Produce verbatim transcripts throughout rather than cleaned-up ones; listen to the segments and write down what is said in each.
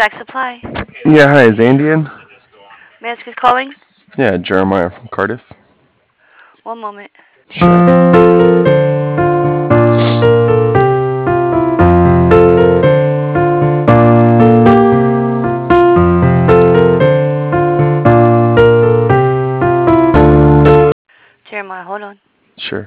Track Supply. Yeah, hi, is Andy in? May I ask who's calling? Yeah, Jeremiah from Cardiff. One moment. Sure. Jeremiah, hold on. Sure.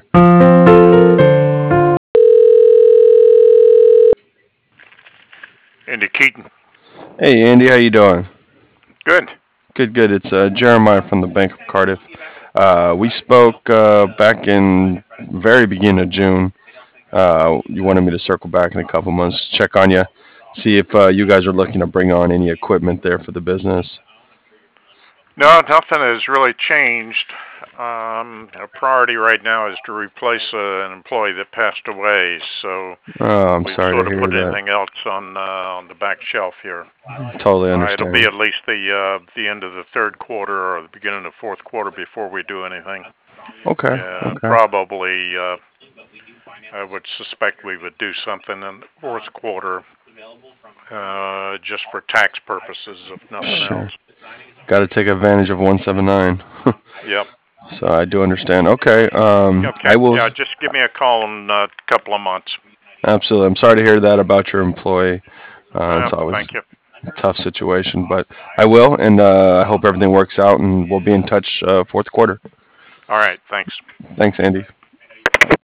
Andy Keaton. Hey, Andy, how you doing? Good. Good, good. It's uh, Jeremiah from the Bank of Cardiff. Uh, we spoke uh, back in very beginning of June. Uh, you wanted me to circle back in a couple months, check on you, see if uh, you guys are looking to bring on any equipment there for the business. No, nothing has really changed. Um, our priority right now is to replace uh, an employee that passed away, so Oh, I'm we've sorry to sort of hear put that. anything else on uh, on the back shelf here. Totally Uh, it'll be understand. at least the uh, the end of the third quarter or the beginning of the fourth quarter before we do anything. Okay, Yeah, okay. probably. Uh, I would suspect we would do something in the fourth quarter, uh, just for tax purposes, if nothing else. Sure. Got to take advantage of one seven nine. Yep. So I do understand. Okay. Um, Okay. I will. Yeah, just give me a call in a couple of months. Absolutely. I'm sorry to hear that about your employee. Uh, Uh, it's always thank you. a tough situation, but I will, and uh, I hope everything works out, and we'll be in touch uh, fourth quarter. All right. Thanks. Thanks, Andy.